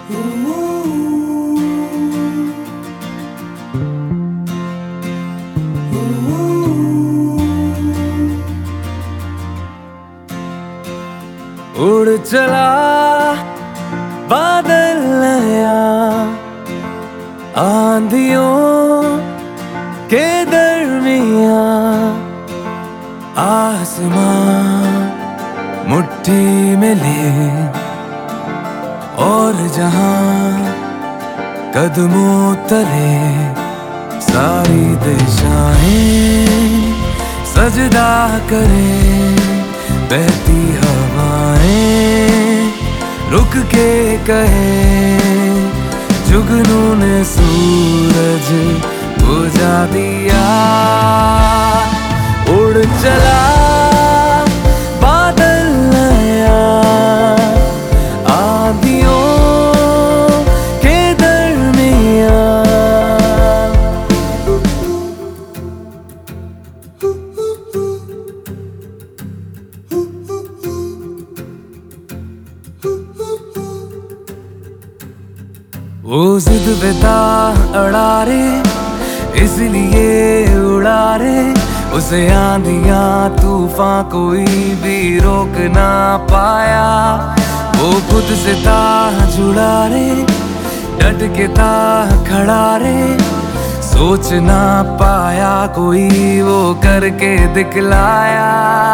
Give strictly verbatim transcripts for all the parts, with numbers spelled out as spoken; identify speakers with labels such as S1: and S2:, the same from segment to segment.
S1: उड़ चला बादल नया आंधियों के दरमिया, आसमां मुट्ठी में ले और जहां कदमों तले सारी दिशाएं सजदा करें। बहती हवाएं रुक के कहे, जुगनू ने सूरज बुझा दिया। उड़ चला बादल नया आंधियों के दरमिया। वो जिद बेता अड़ा रे इसलिए उड़ा रे, उसे आंधियां तूफान कोई भी रोक ना पाया। वो खुद से था जुड़ा रे, डट के था खड़ा रे, सोच ना पाया कोई वो करके दिखलाया।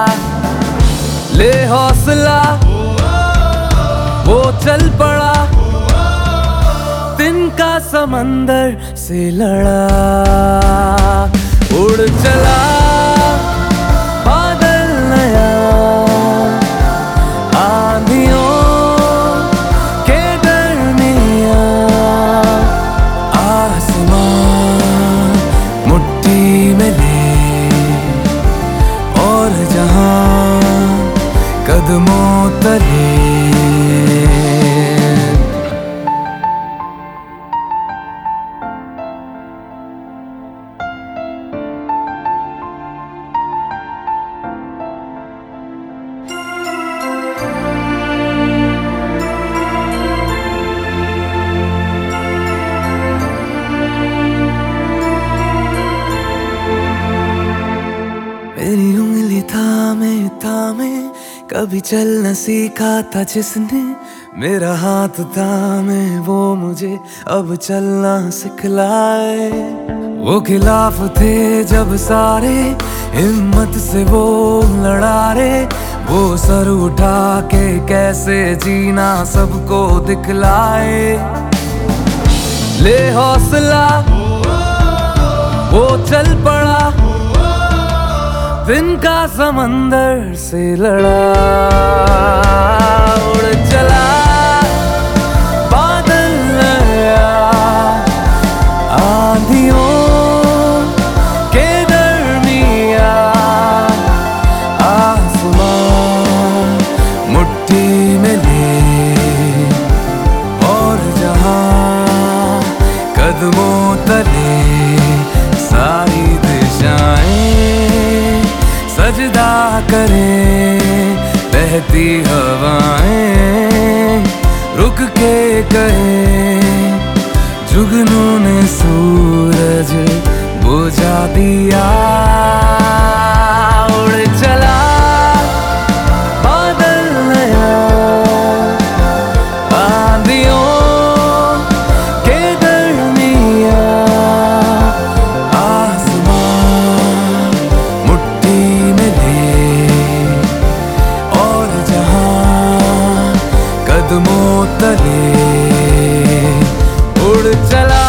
S1: ले हौसला वो चल पड़ा, दिन का समंदर से लड़ा। उड़ चला बादल नया आंधियों के दरमिया, आसमां मुट्ठी में ले और जहां कदमों तले। मेरी उंगली थामे थामे कभी चल न सीखा था जिसने, मेरा हाथ थामे वो मुझे अब चलना सिखलाए। वो खिलाफ थे जब सारे हिम्मत से वो लड़ा रे, वो सर उठा के कैसे जीना सबको दिखलाए। ले हौसला वो चल पड़ा, दिन का समंदर से लड़ा। उड़ चला बादल नया आंधियों के दरमिया, आसमां मुट्ठी में ले और जहां कदमों तले सारी दिशाएं सजदा करें। बहती हवाएं रुक के कहे, जुगनू ने सूरज बुझा दिया। उड़ चला बादल नया आंधियों के दरमिया, आसमां मुट्ठी में ले और जहां कदमों तले। उड़ चला